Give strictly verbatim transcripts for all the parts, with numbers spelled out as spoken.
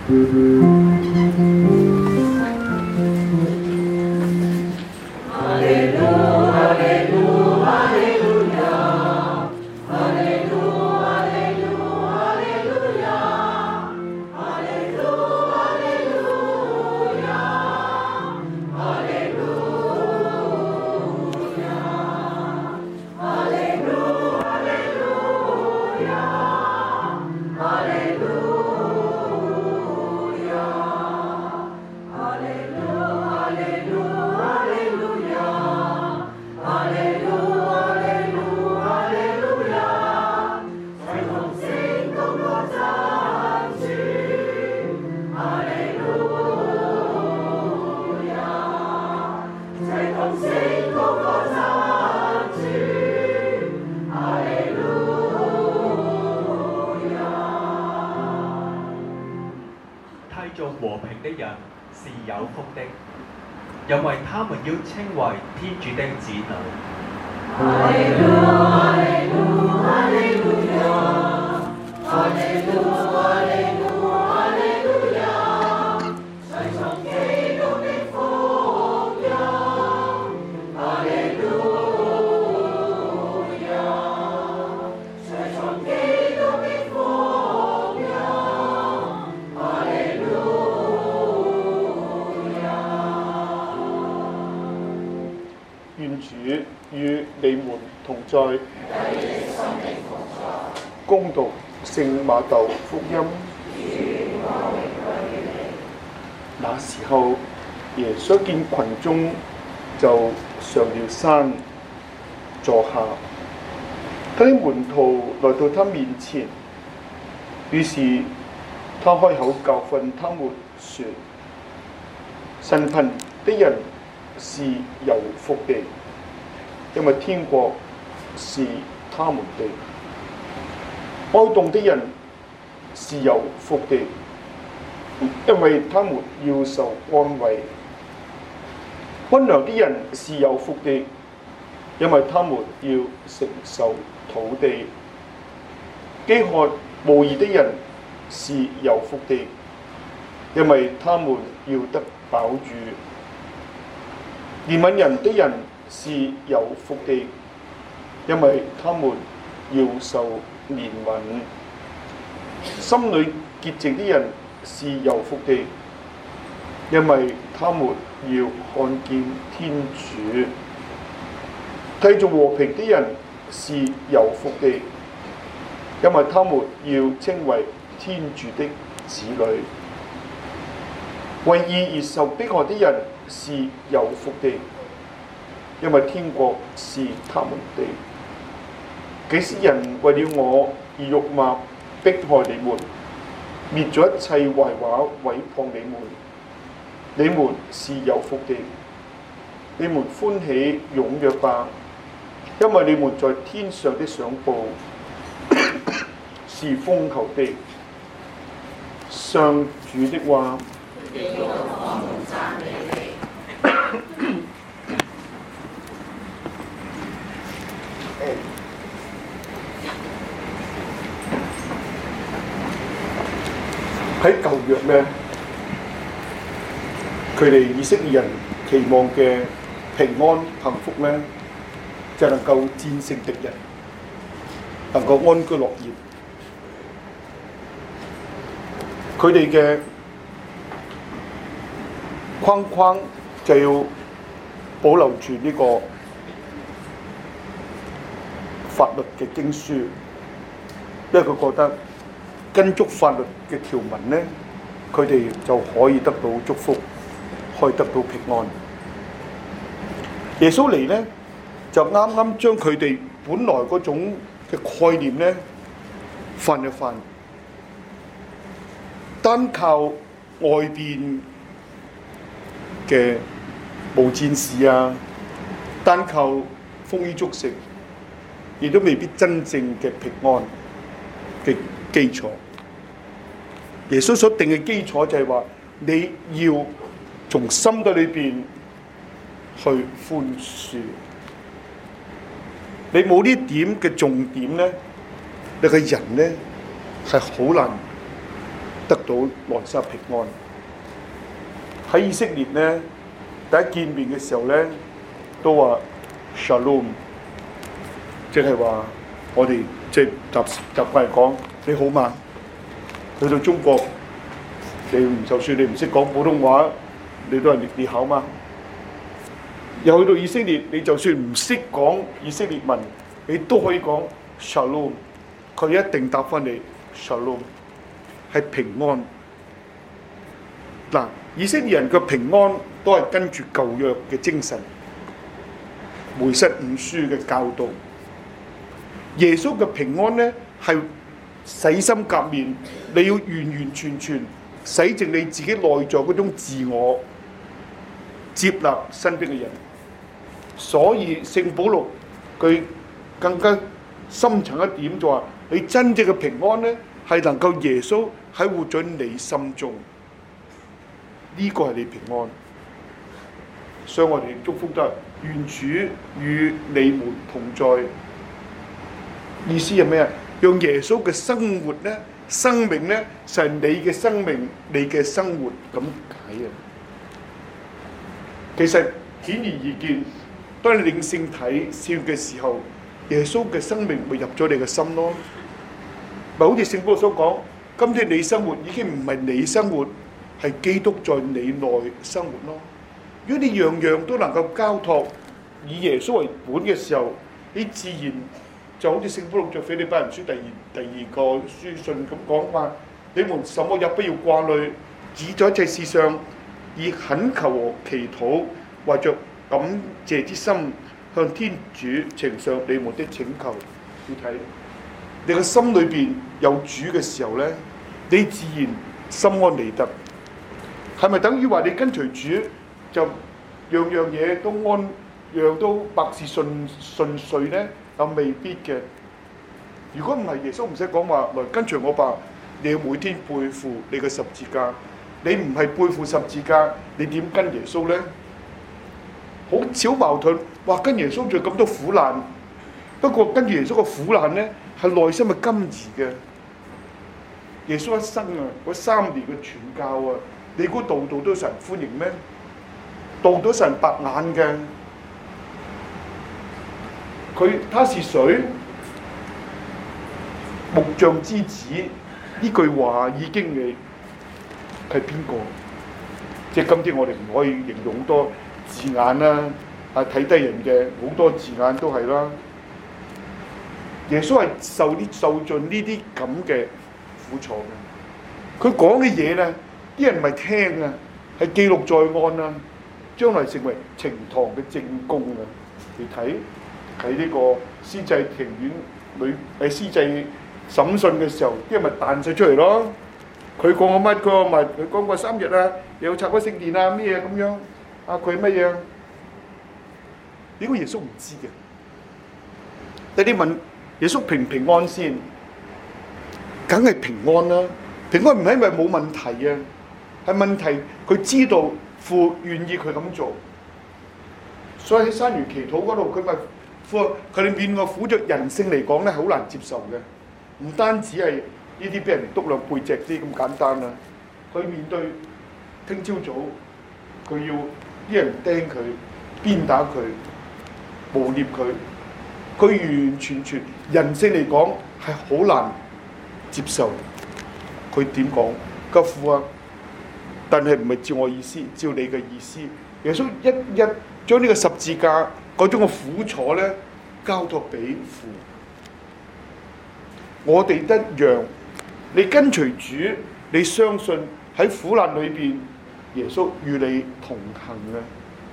和平的人是有福的，因為他們要稱為天主的子女。哈利路亞，哈利路亞，哈利路亞，哈利路亞，哈利路亞，哈利路亞，隨從基督的福音。哈利路亞，隨從基督的福音。哈利路亞。 願主與你們同在。恭讀聖馬竇福音。那時候，耶穌見群眾，就上了山坐下。他的門徒來到他面前，於是他開口教訓他們說：神貧的人是有福的，因為天國是他們的；哀慟的人是有福的，因為他們要受安慰；溫良的人是有福的，因為他們要承受土地；飢渴慕義的人是有福的，因為他們要得飽飫；憐憫人的人是有福的，因為他們要受憐憫；心裏潔淨的人是有福的，因為他們要看見天主；締造和平的人是有福的，因為他們要稱為天主的子女；為義而受迫害的人是有福的，因為天國是他們的。幾使人為了我而辱罵迫害你們，滅咗一切壞話毀謗你們，你們是有福的。你們歡喜踴躍吧，因為你們在天上的賞報是豐厚的。上主的話。喺舊約咧，佢哋以色列人期望嘅平安幸福咧，就能夠戰勝敵人，能夠安居樂業。佢哋嘅框框就要保留住呢個法律嘅經書，因為佢覺得跟足法律嘅條文咧，佢哋就可以得到祝福，可以得到平安。耶穌嚟咧，就啱啱將佢哋本來嗰種嘅概念咧翻一翻，單靠外邊嘅無戰事啊，單靠豐衣足食，亦都未必真正嘅平安嘅基礎。耶穌所定嘅基礎就係話，你要從心底裏邊去寬恕。你冇呢點嘅重點咧，你個人咧係好難得到內心平安。喺以色列咧，第一見面嘅時候咧，都話 Shalom， 即係話我哋即係習習慣嚟講你好嘛。去到中國，你就算你唔識講普通話，你都係你好嘛。又去到以色列，你就算唔識講以色列文，你都可以講 Shalom， 佢一定答翻你 Shalom， 係平安。嗱，以色列人嘅平安都係跟住舊約嘅精神，梅瑟五書嘅教導。耶穌嘅平安咧係洗心革面，你要完完全全洗淨你自己內在嗰種自我，接納身邊嘅人。所以聖保祿佢更加深層一點就話：你真正嘅平安咧係能夠耶穌喺活在你心中，呢、這個係你平安。所以我哋祝福都係願主與你們同在。意思係咩啊？用耶穌嘅生活咧，生命咧就係你嘅生命，你嘅生活咁解啊。其實顯而易見，當你領聖體笑嘅時候，耶穌嘅生命會入咗你嘅心咯。咪好似聖保羅所講，今天你生活已經唔係你生活，係基督在你內生活咯。如果你樣樣都能夠交託以耶穌為本嘅時候，你自然就好似聖保羅在腓利比人書第二第二個書信咁講話：你們什麼也不要掛慮，只在一切事上以懇求和祈禱，懷着感謝之心向天主呈上你們的請求。要睇你個心裏邊有主嘅時候咧，你自然心安理得。係咪等於話你跟隨主就樣樣嘢都安，樣都百事順順遂咧？又未必嘅。如果唔係，耶穌唔使講話來跟隨我吧，你要每天背負你嘅十字架。你唔係背負十字架，你點跟耶穌咧？好少矛盾，話跟耶穌仲有咁多苦難。不過跟住耶穌個苦難咧，係內心嘅甘怡嘅。耶穌一生啊，嗰三年嘅傳教啊，你估度度都有神歡迎咩？度度都神白眼嘅。佢他是誰？木匠之子，呢句話已經係係邊個？即係今天我哋唔可以形容好多字眼啦，啊睇低人嘅好多字眼都係啦。耶穌係受啲受盡呢啲咁嘅苦楚嘅。佢講嘅嘢咧，啲人唔係聽啊，係記錄在案啊，將來成為呈堂嘅證供啊！你睇。喺呢個司祭庭院裏，喺司祭審訊嘅時候，啲人咪彈晒出嚟咯。佢講過乜？佢話咪佢講過三日啊，又拆開聖殿啊，咩嘢咁樣？啊，佢乜嘢？呢個耶穌唔知嘅。有啲問耶穌平唔平安先？梗係平安啦。平安唔係因為冇問題啊，係問題佢知道父願意佢咁做，所以喺山園祈禱嗰度，佢咪。佢哋面個苦着人性嚟講咧，好難接受嘅。唔單止係呢啲俾人篤兩背脊啲咁簡單啦。佢面對聽朝早，佢要啲人釘佢、鞭打佢、誣衊佢，佢完完全全人性嚟講係好難接受。佢點講？個父啊，但係唔係照我意思，照你嘅意思。耶穌一一將呢個十字架嗰種嘅苦楚咧，交託俾父。我哋一樣，你跟隨主，你相信喺苦難裏邊，耶穌與你同行嘅。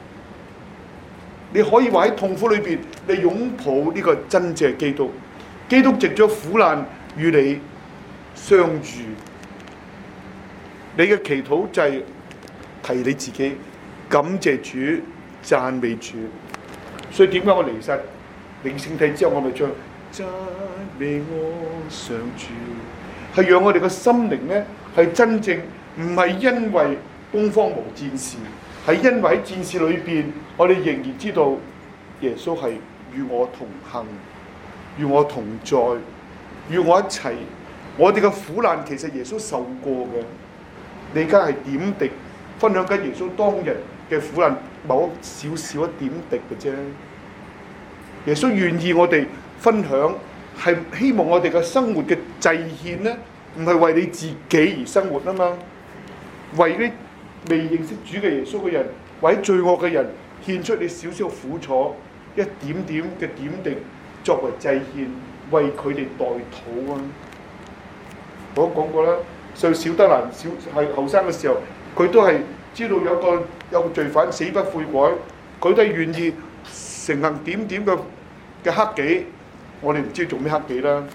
你可以話喺痛苦裏邊，你擁抱呢個真正嘅基督。基督藉咗苦難與你相遇。你嘅祈禱就係提你自己，感謝主，讚美主。所以點解我離世領聖體之後，我咪唱讚美我上主，係讓我哋個心靈咧係真正唔係因為東方無戰事，係因為喺戰事裏邊，我哋仍然知道耶穌係與我同行，與我同在，與我一齊我哋嘅苦難其實耶穌受過嘅，你而家係點滴分享緊耶穌當日嘅苦難某少少一點滴嘅啫。耶穌願意我哋分享，係希望我哋嘅生活嘅祭獻咧，唔係為你自己而生活啊嘛，為啲未認識主嘅耶穌嘅人，為罪惡嘅人獻出你少少苦楚，一點點嘅點滴作為祭獻，為佢哋代禱啊！我都講過啦，上小德蘭小係後生嘅時候，佢都係知道有個有個罪犯死不悔改，佢都係願意承行點點嘅嘅克己，我哋唔知做咩克己啦。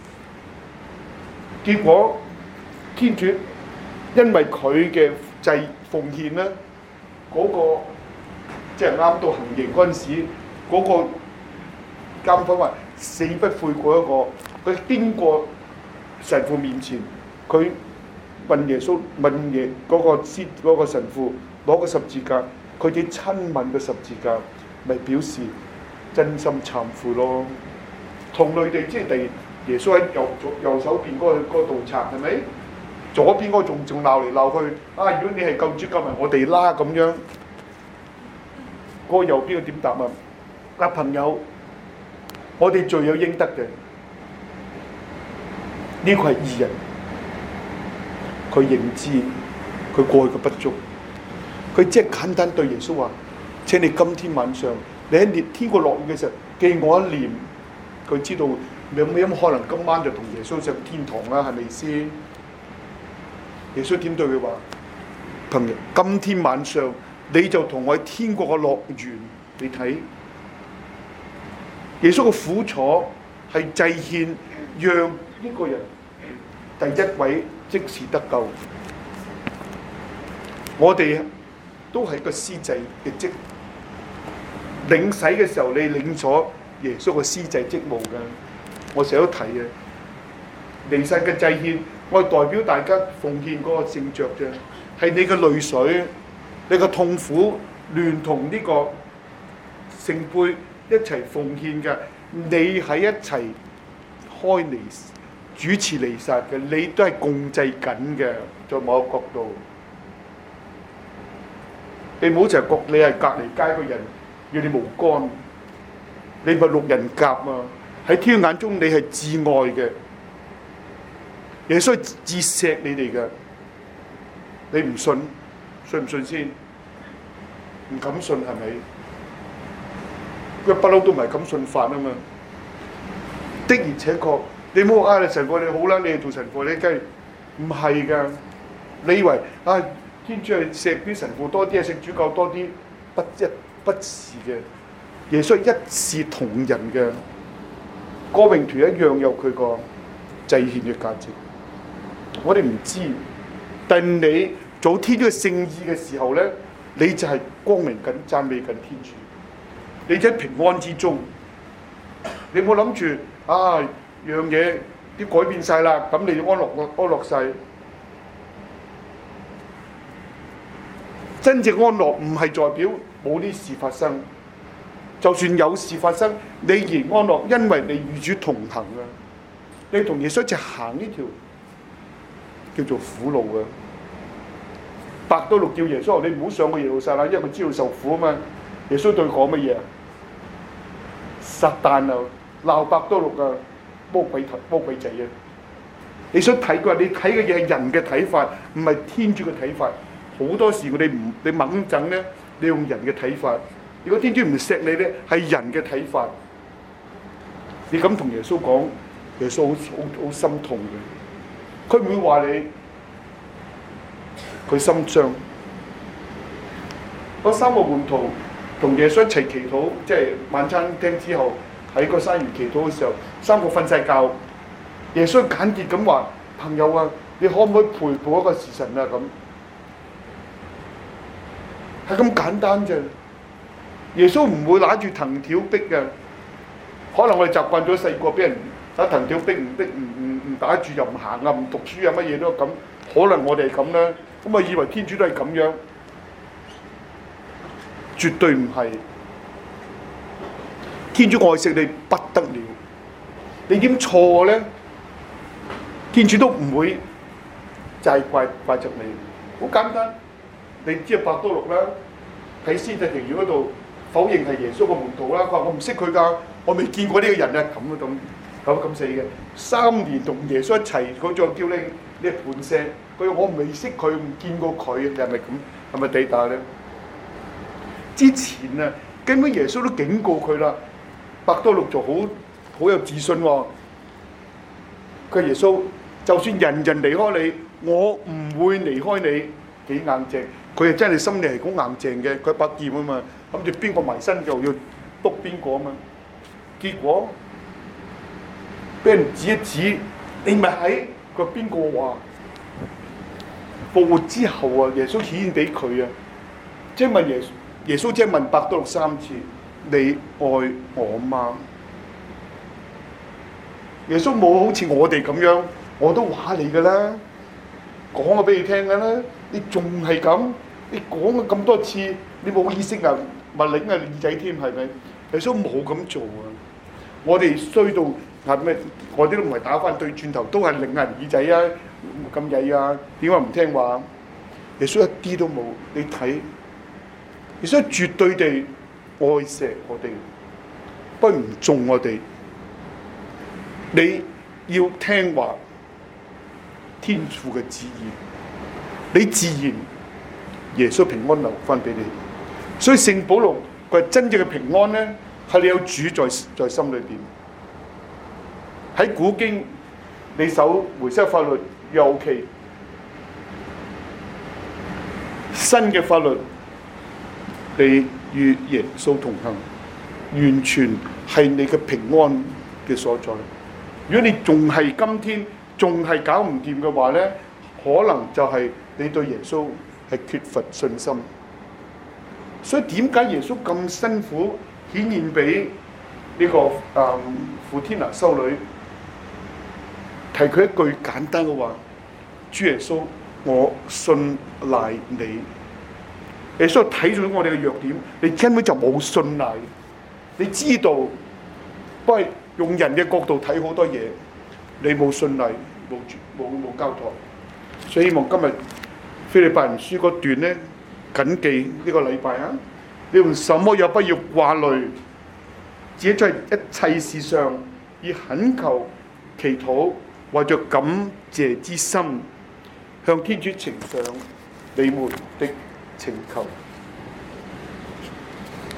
結果天主因為佢嘅祭奉獻咧，嗰、那個即係啱到行刑嗰陣時，嗰、那個監犯話死不悔改嗰、那個，佢經過神父面前，佢問耶穌問耶嗰個師嗰個神父攞個十字架，佢哋親吻個十字架，咪表示真心懺悔咯。同類地，即係第耶穌喺右右手邊嗰、那個嗰、那個盜賊係咪？左邊嗰個仲仲鬧嚟鬧去，啊！如果你係救主救埋我哋啦咁樣，嗰、那個右邊嘅點答啊？啊朋友，我哋罪有應得嘅。呢個係義人，佢認知佢過去嘅不足，佢即係簡單對耶穌話：請你今天晚上，你喺天國落雨嘅時候記我一念。佢知道有冇咁可能今晚就同耶穌上天堂啦？係咪先？耶穌點對佢話？朋友，今天晚上你就同我喺天國嘅樂園，你睇耶穌嘅苦楚係祭獻，讓呢個人第一位即時得救。我哋都係個司祭嘅職，領洗嘅時候你領咗耶穌嘅司祭職務㗎。我成日都提嘅，離世嘅祭獻，我係代表大家奉獻嗰個聖爵啫，係你嘅淚水、你嘅痛苦，聯同呢個聖杯一齊奉獻嘅，你喺一齊開彌主持彌撒嘅，你都係共濟緊嘅，在某個角度。你唔好成日覺你係隔離街個人，要你無干，你咪路人甲啊！喺天眼中你係至愛嘅，耶穌係至錫你哋嘅。你唔信，信唔信先？唔敢信係咪？佢不嬲都唔係咁信法啊嘛。的而且確，你唔好啊！你神父你好啦，你係做神父，你梗係唔係㗎？你以為啊？天主係錫啲神父多啲，係錫主教多啲，不一不是嘅。耶穌係一視同仁嘅，歌詠團一樣有佢個祭獻嘅價值。我哋唔知，但你做天主嘅聖意嘅時候咧，你就係光明緊、讚美緊天主。你喺平安之中，你冇諗住啊樣嘢啲改變晒啦，咁你安樂安樂晒。真正安樂唔係代表冇啲事發生，就算有事發生，你仍安樂，因為你與主同行啊！你同耶穌一齊行呢條叫做苦路啊！伯多祿叫耶穌：你唔好上去耶路撒冷，因為佢知道受苦啊嘛。耶穌對佢講乜嘢啊？撒旦啊，鬧伯多祿啊，魔鬼頭魔鬼仔啊！你想睇佢話，你睇嘅嘢係人嘅睇法，唔係天主嘅睇法。好多時我哋唔你猛整咧，你用人嘅睇法。如果天主唔錫你咧，係人嘅睇法。你咁同耶穌講，耶穌好好好心痛嘅。佢唔會話你，佢心傷。嗰三個門徒同耶穌一齊祈禱，即係晚餐廳之後喺個山園祈禱嘅時候，三個瞓晒覺。耶穌簡潔咁話：朋友啊，你可唔可以陪伴一個時辰啊？咁。係咁簡單啫，耶穌唔會揦住藤條逼嘅。可能我哋習慣咗細個俾人打藤條逼，唔逼唔唔唔打住又唔行啊，唔讀書啊，乜嘢都咁。可能我哋係咁啦，咁啊以為天主都係咁樣，絕對唔係。天主愛惜你不得了，你點錯咧？ 天主都唔會就係怪怪責你。好簡單，你知啊，伯多祿啦，喺司祭庭院嗰度否認係耶穌個門徒啦，佢話我唔識佢㗎，我未見過呢個人啊，咁啊咁咁咁死嘅。三年同耶穌一齊，佢再叫你你係磐石，佢話我未識佢，唔見過佢，你係咪咁？係咪地打咧？之前啊，根本耶穌都警告佢啦，伯多祿就好好有自信喎。佢耶穌，就算人人離開你，我唔會離開你，幾硬淨。佢係真係心裏係好硬淨嘅，佢把劍啊嘛，諗住邊個埋身就要篤邊個啊嘛。結果俾人指一指，你咪喺佢邊個話復活之後啊？耶穌顯現俾佢啊，即係問耶穌，耶穌即係問伯多祿三次：你愛我嗎？耶穌冇好似我哋咁樣，我都話你㗎啦，講咗俾你聽㗎啦，你仲係咁，你講咗咁多次，你冇意識啊，咪擰啊耳仔添，係咪？耶穌冇咁做啊！我哋衰到係咩？我啲都唔係打翻對轉頭，都係擰下耳仔啊，咁曳啊，點解唔聽話？耶穌一啲都冇，你睇，耶穌絕對地愛錫我哋，不唔縱我哋。你要聽話，天父嘅旨意，你自然耶穌平安留翻俾你。所以聖保祿佢係真正嘅平安咧，係你有主在在心裏邊。喺古經，你守梅瑟法律尤其新嘅法律，你與耶穌同行，完全係你嘅平安嘅所在。如果你仲係今天仲係搞唔掂嘅話咧，可能就係你對耶穌係缺乏信心。所以點解耶穌咁辛苦顯現俾呢個誒傅天娜修女，提佢一句簡單嘅話：主耶穌，我信賴你。耶穌睇咗我哋嘅弱點，你根本就冇信賴。你知道，不過用人嘅角度睇好多嘢，你冇信賴，冇冇冇交託。所以希望今日腓利比人書嗰段咧，謹記呢個禮拜啊！你用什麼也不要掛慮，只在一切事上以懇求、祈禱，為着感謝之心，向天主呈上你們的請求。